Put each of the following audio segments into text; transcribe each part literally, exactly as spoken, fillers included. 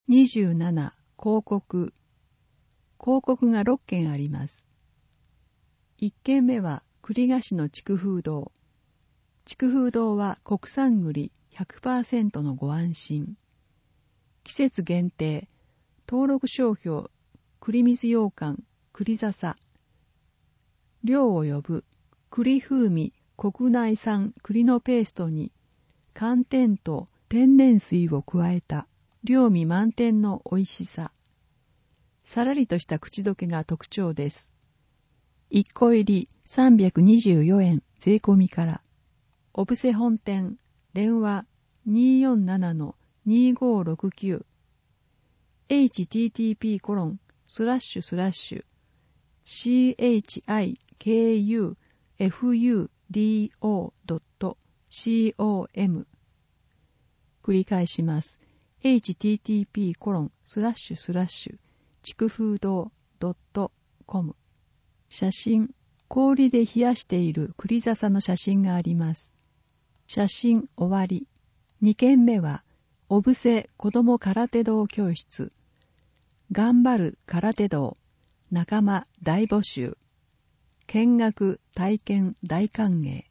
にじゅうなな、広告。広告がろっけんあります。いっけんめは栗菓子の筑風堂。筑風堂は国産栗 ひゃくパーセント のご安心。季節限定、登録商標、栗水羊羹、栗笹。量を呼ぶ、栗風味、国内産栗のペーストに、寒天と天然水を加えた、量味満点の美味しさ。さらりとした口どけが特徴です。いっこ入りさんびゃくにじゅうよえん税込みから。オブセ本店、電話 にーよんななのにーごーろくきゅう エイチティーティーピーコロンスラッシュスラッシュ シーエイチアイケーユーエフユーディーオードットコム 繰り返します。エイチティーティーピーコロンスラッシュスラッシュ筑風堂 .com 写真、氷で冷やしている栗笹の写真があります。写真終わり。にけんめは、小布施子ども空手道教室。頑張る空手道。仲間大募集。見学体験大歓迎。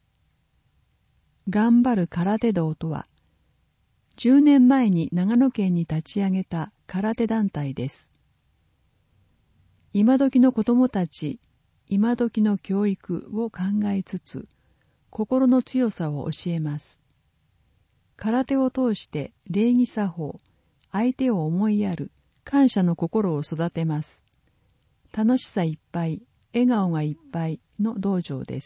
頑張る空手道とは、じゅうねんまえに長野県に立ち上げた空手団体です。今時の子どもたち、今時の教育を考えつつ、心の強さを教えます。空手を通して礼儀作法、相手を思いやる、感謝の心を育てます。楽しさいっぱい、笑顔がいっぱいの道場です。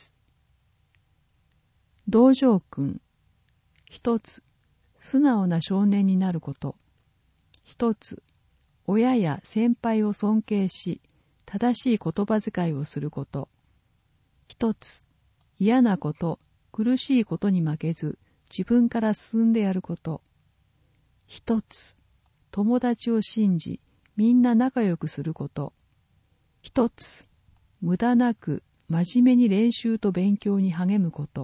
道場訓。一つ、素直な少年になること。一つ、親や先輩を尊敬し、正しい言葉遣いをすること。一つ、嫌なこと、苦しいことに負けず、自分から進んでやること。一つ、友達を信じ、みんな仲良くすること。一つ、無駄なく真面目に練習と勉強に励むこと。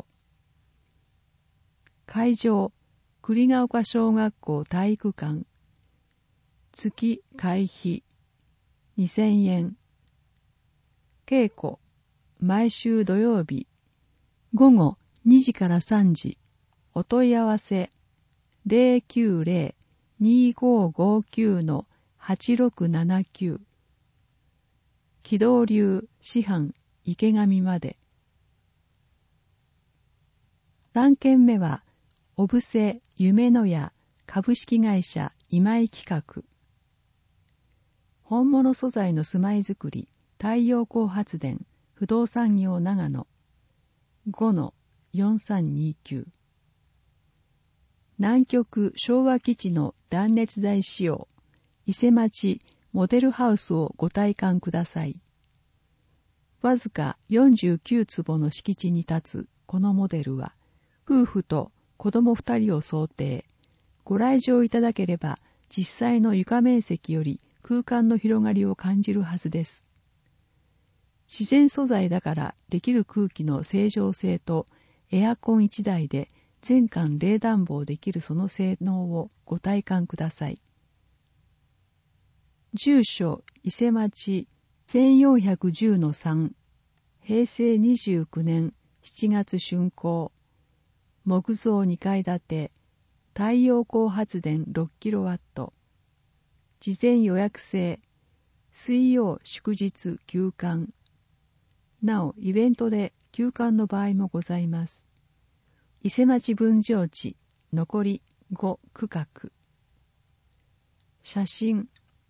会場、栗ヶ丘小学校体育館。月会費にせんえん。稽古、毎週土曜日、午後にじからさんじ。お問い合わせ ゼロきゅうゼロ にーごーごーきゅう のはちろくななきゅう。軌道流師範池上まで。さんけんめは、小布施夢の屋株式会社今井企画。本物素材の住まいづくり、太陽光発電、不動産業長野 ごのよんさんにきゅう。南極昭和基地の断熱材使用、伊勢町モデルハウスをご体感ください。わずかよんじゅうきゅうつぼの敷地に立つこのモデルは、夫婦と子供ふたりを想定。ご来場いただければ、実際の床面積より空間の広がりを感じるはずです。自然素材だからできる空気の清浄性とエアコンいちだいで全館冷暖房できるその性能をご体感ください。住所伊勢町せんよんひゃくじゅうのさん、平成にじゅうきゅうねんしちがつ竣工、木造にかい建て、太陽光発電 ろくキロワット、事前予約制、水曜祝日休館。なお、イベントで休館の場合もございます。伊勢町分譲地、残りご区画。写真。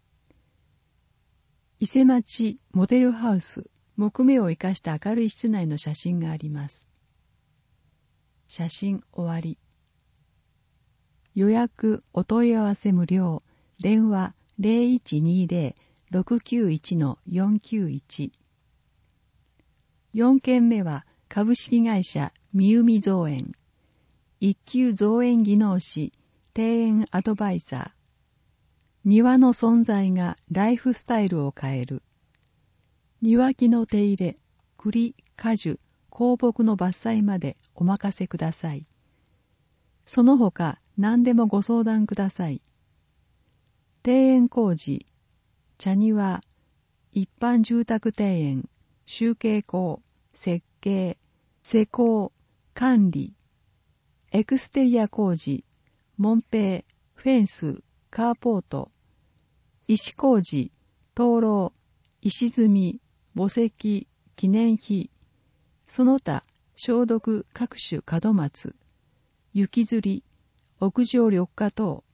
伊勢町モデルハウス、木目を生かした明るい室内の写真があります。写真終わり。予約お問い合わせ無料。電話 ゼロいちにゼロ ろくきゅういち のよんきゅういち。よんけんめは株式会社みゆみ造園。一級造園技能士、庭園アドバイザー。庭の存在がライフスタイルを変える。庭木の手入れ、栗、果樹、香木の伐採までお任せください。その他何でもご相談ください。 庭園工事、茶庭、一般住宅庭園、集計工、設計、施工、管理、エクステリア工事、門閉、フェンス、カーポート、石工事、灯籠、石積み、墓石、記念碑、その他、消毒各種門松、雪吊り、屋上緑化等、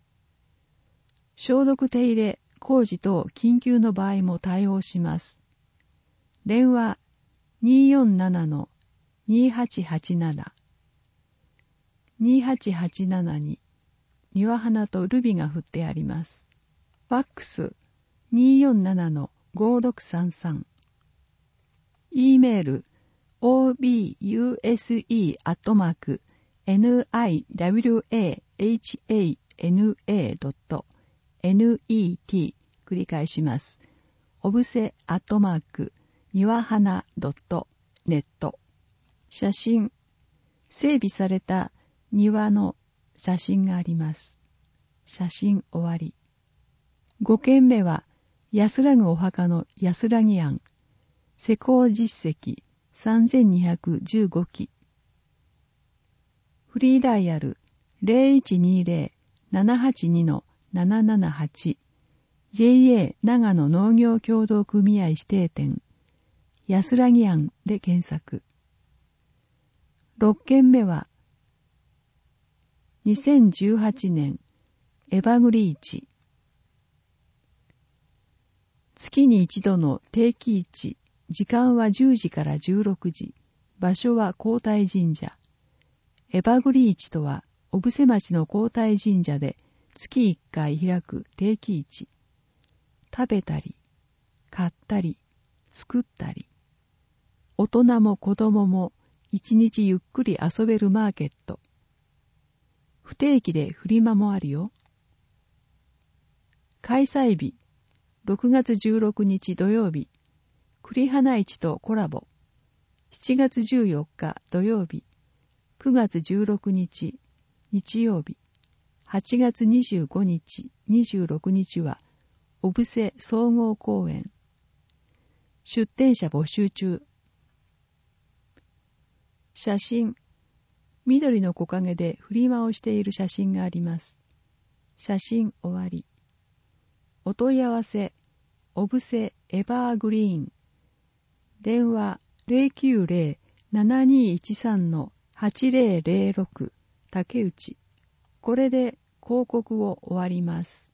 消毒手入れ、工事等緊急の場合も対応します。電話 にーよんななのにーはちはちなな にーはちはちななに庭花とルビが振ってあります。ファックス にーよんななのごろくさんさん E メール オービーユーエスイー アットマーク ニワハナ ドット ネット 繰り返します。おぶせアットマークにわはな ドット ネット 写真、整備された庭の写真があります。写真終わり。ごけんめは安らぐお墓の安らぎ庵、施工実績さんぜんにひゃくじゅうごき。フリーダイヤル ゼロいちにゼロ ななはちに ななななはち ジェイエー 長野農業協同組合指定店安らぎ庵で検索。ろっけんめはにせんじゅうはちねんエバグリーチ。月に一度の定期市、時間はじゅうじからじゅうろくじ、場所は皇太神社。エバグリーチとは小布施町の皇太神社で月いっかい開く定期市。食べたり、買ったり、作ったり、大人も子供も一日ゆっくり遊べるマーケット。不定期でフリマもあるよ。開催日、ろくがつじゅうろくにち土曜日、栗花市とコラボ。しちがつじゅうよっか土曜日、くがつじゅうろくにち日曜日、はちがつにじゅうごにち、にじゅうろくにちは小布施総合公園。出店者募集中。写真、緑の木陰でフリマをしている写真があります。写真終わり。お問い合わせ、小布施エバーグリーン。電話 ゼロきゅうゼロ ななにいちさん はちゼロゼロろく 竹内。これで広告を終わります。